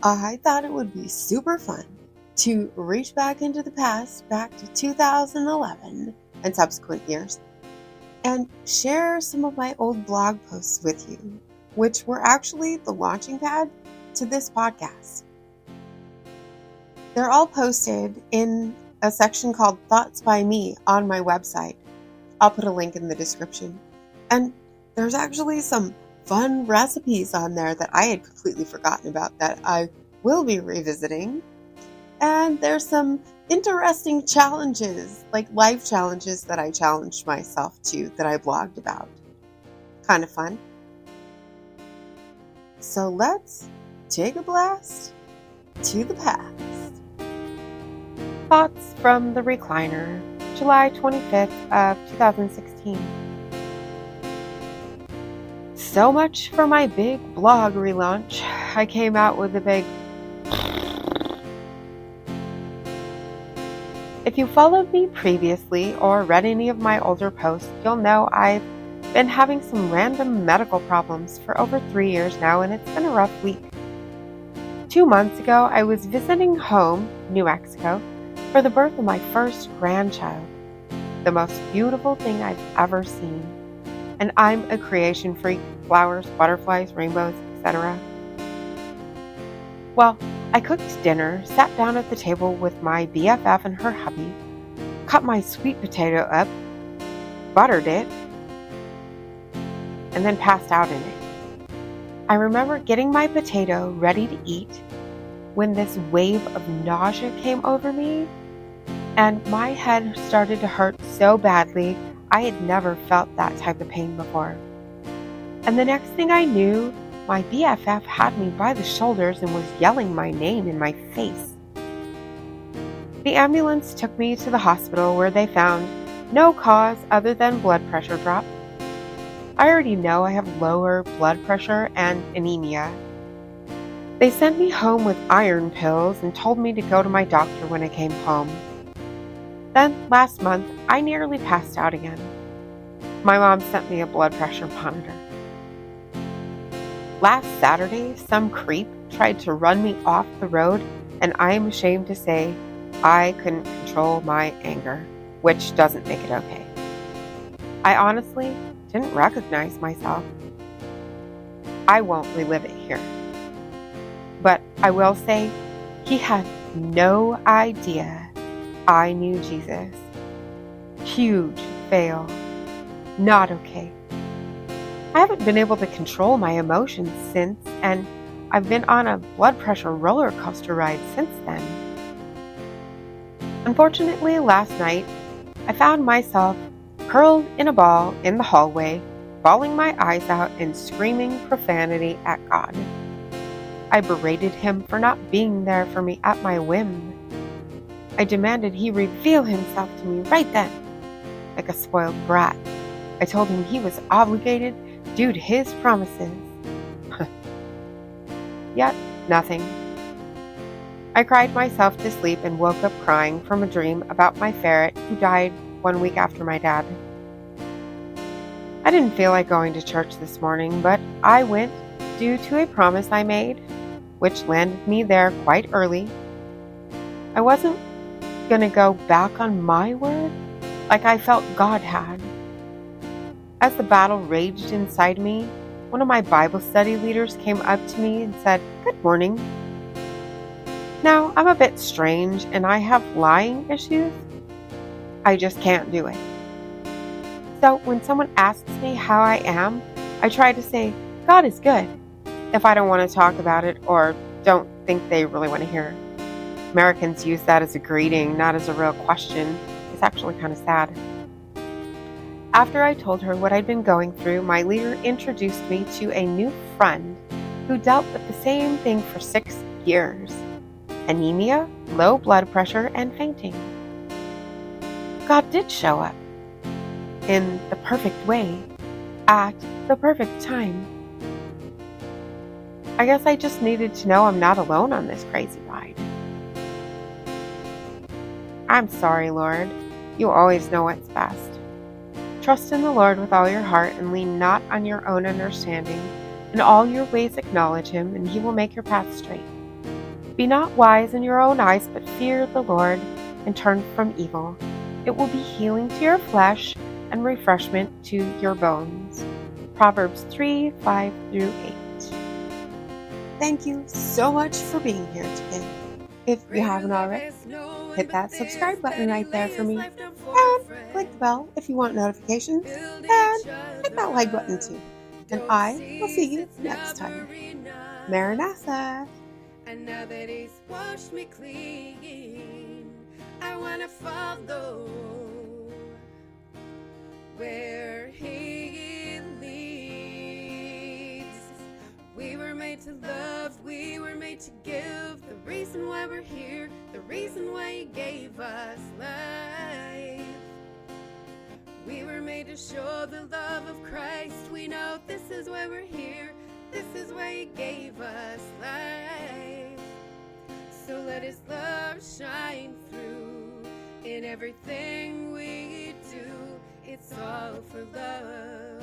I thought it would be super fun to reach back into the past, back to 2011 and subsequent years, and share some of my old blog posts with you, which were actually the launching pad to this podcast. They're all posted in a section called Thoughts by Me on my website. I'll put a link in the description. And there's actually some fun recipes on there that I had completely forgotten about that I will be revisiting. And there's some interesting challenges, like life challenges that I challenged myself to that I blogged about. Kind of fun. So let's take a blast to the past. Thoughts from the Recliner, July 25th of 2016. So much for my big blog relaunch. I came out with a big... If you followed me previously or read any of my older posts, you'll know I've been having some random medical problems for over 3 years now, and it's been a rough week. 2 months ago, I was visiting home, New Mexico, for the birth of my first grandchild, the most beautiful thing I've ever seen. And I'm a creation freak, flowers, butterflies, rainbows, etc. Well, I cooked dinner, sat down at the table with my BFF and her hubby, cut my sweet potato up, buttered it, and then passed out in it. I remember getting my potato ready to eat when this wave of nausea came over me, and my head started to hurt so badly. I had never felt that type of pain before. And the next thing I knew, my BFF had me by the shoulders and was yelling my name in my face. The ambulance took me to the hospital where they found no cause other than blood pressure drop. I already know I have lower blood pressure and anemia. They sent me home with iron pills and told me to go to my doctor when I came home. Then, last month, I nearly passed out again. My mom sent me a blood pressure monitor. Last Saturday, some creep tried to run me off the road, and I am ashamed to say I couldn't control my anger, which doesn't make it okay. I honestly didn't recognize myself. I won't relive it here. But I will say, he had no idea I knew Jesus. Huge fail. Not okay. I haven't been able to control my emotions since, and I've been on a blood pressure roller coaster ride since then. Unfortunately, last night, I found myself curled in a ball in the hallway, bawling my eyes out and screaming profanity at God. I berated him for not being there for me at my whim. I demanded he reveal himself to me right then. Like a spoiled brat, I told him he was obligated due to his promises. Yet, nothing. I cried myself to sleep and woke up crying from a dream about my ferret who died 1 week after my dad. I didn't feel like going to church this morning, but I went due to a promise I made, which landed me there quite early. I wasn't going to go back on my word like I felt God had. As the battle raged inside me, one of my Bible study leaders came up to me and said, "Good morning." Now, I'm a bit strange and I have lying issues. I just can't do it. So when someone asks me how I am, I try to say, God is good, if I don't want to talk about it or don't think they really want to hear. Americans use that as a greeting, not as a real question. It's actually kind of sad. After I told her what I'd been going through, my leader introduced me to a new friend who dealt with the same thing for 6 years. Anemia, low blood pressure, and fainting. God did show up in the perfect way, at the perfect time. I guess I just needed to know I'm not alone on this crazy ride. I'm sorry, Lord. You always know what's best. Trust in the Lord with all your heart and lean not on your own understanding. In all your ways acknowledge him, and he will make your path straight. Be not wise in your own eyes, but fear the Lord, and turn from evil. It will be healing to your flesh and refreshment to your bones. Proverbs 3:5-8. Thank you so much for being here today. If you haven't already, hit that subscribe button right there for me, and click the bell if you want notifications, and hit that like button too. And I will see you next time. Maranatha! And now that he's washed me clean, I want to follow where he leads. We were made to love, we were made to give. The reason why we're here, the reason why he gave us life. We were made to show the love of Christ. We know this is why we're here. This is why he gave us life. So let his love shine through in everything we do. It's all for love.